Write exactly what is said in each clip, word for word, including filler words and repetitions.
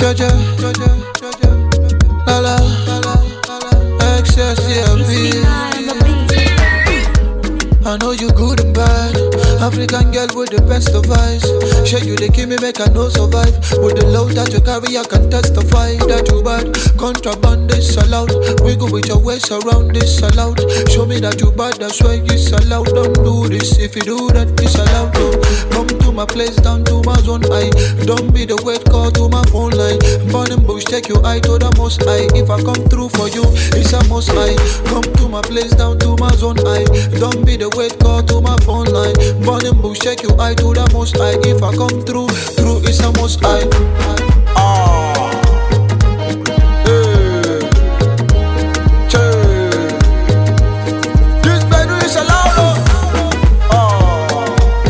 Georgia, la la, excess C L V. I know you good and bad. African girl with the best of eyes. Share you they give me make I no survive. With the love that you carry I can testify that you bad. Contraband is allowed. Wiggle with your waist around this allowed. Show me that you bad, that's why it's allowed. Don't do this, if you do that it's allowed. Don't come to my place, down to my zone. I don't be the wait call to my phone line. Burning bush, take your eye to the most high. If I come through for you, it's a must high. Come to my place, down to my zone. I don't be the wait call to my phone line. Burning bush, take your eye to the most high. If I come through, through it's a must high. Ah, hey, che. This bedroom is allowed. Ah,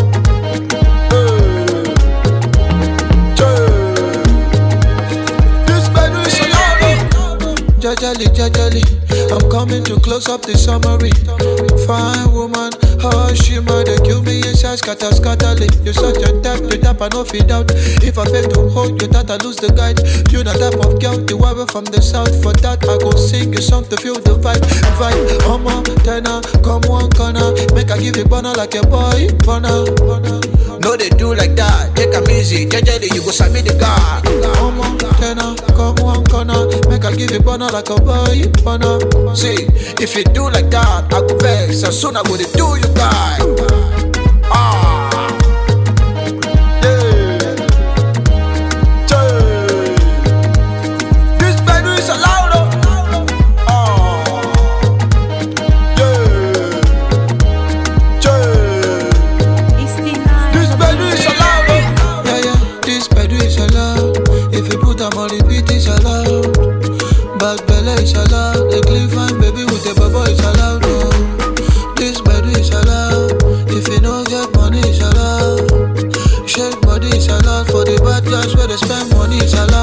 hey, che. This bedroom is allowed. Jajali, jajali, I'm coming to close up the summary. Fine woman, how she murder, kill me inside, scatter, scatter, you such a type, the type I no feed out. If I fail to hold you, that I lose the guide. You the type of girl, you are from the south. For that, I go sing a song to feel the vibe. Vibe, homo, tenor, come one corner. Make I give you banner like a boy, banner. No, they do like that. Take a music, jajali, you go submit the guy. Homo, tenor, come one corner. Make I give you banner like a boy, banner. See, if you do like that, I go vex. As soon as I go to do you guys. Ah, yeah, yeah. This bedroom is allowed. Ah, yeah, yeah. This bedroom is allowed. Yeah, yeah. This bedroom is allowed. If you put them on repeat, it's allowed. Back belly is allowed. The clean fine baby with the bubble is allowed. Oh. This bedroom is allowed. If you don't get money, it's allowed. Shake body is allowed. For the bad guys where they spend money, it's allowed.